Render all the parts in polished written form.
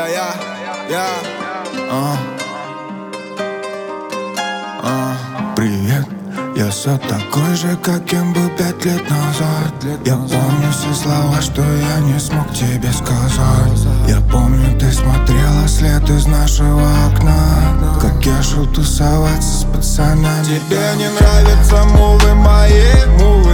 Привет, я все такой же, каким был 5 лет назад. Я помню все слова, что я не смог тебе сказать. Я помню, ты смотрела след из нашего окна, как я шел тусоваться с пацанами. Тебе не нравятся мувы мои, мувы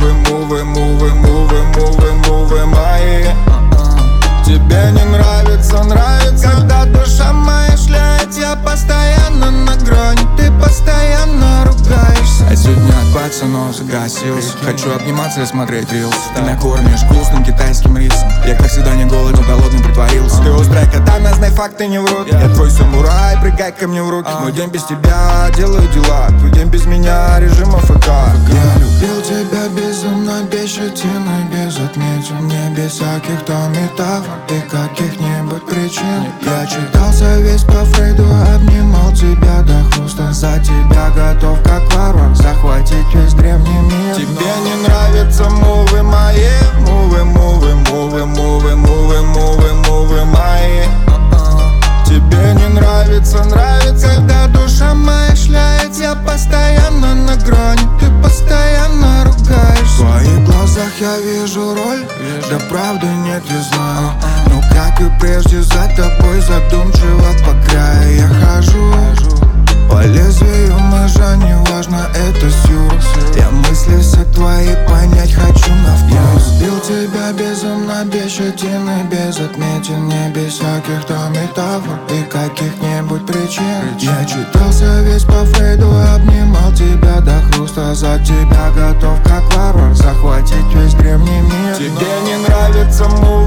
мои. Тебе не нравится, когда душа моя шляет. Я постоянно на грани, ты постоянно ругаешься. А сегодня от пацанов загасился. Хочу обниматься и смотреть рилс. Ты накормишь вкусным китайским рисом. Я как всегда не голоден, голодный притворился. Ты острая катана, знай, факты не врут. Я твой самурай, прыгай ко мне в руки. Мой день без тебя, делаю дела. Твой день без меня, режим АФК. Я любил тебя безумно, без щетины, без отметин, не без всяких там метафор и каких-нибудь причин. Я читался весь по Фрейду, обнимал тебя до хруста. За тебя готов, как варвар, захватить весь древний мир. Тебе не нравятся мувы мои, мувы мои. Тебе не нравится, когда душа моя шляет. Я постоянно на грани, ты постоянно ругаешься. В твоих глазах я вижу роль, да правды нет, я знаю. Но как и прежде, за тобой задумчиво по краю я хожу. По лезвию ножа, неважно, это сюр. Я мысли все твои понять хочу на вкус. Я любил тебя безумно, без щетины, без отметин, не без всяких там метафор и каких-нибудь причин. Я читался весь по Фрейду, обнимал тебя до хруста. За тебя готов, как варвар, захватить весь древний мир. Тебе не нравится мувы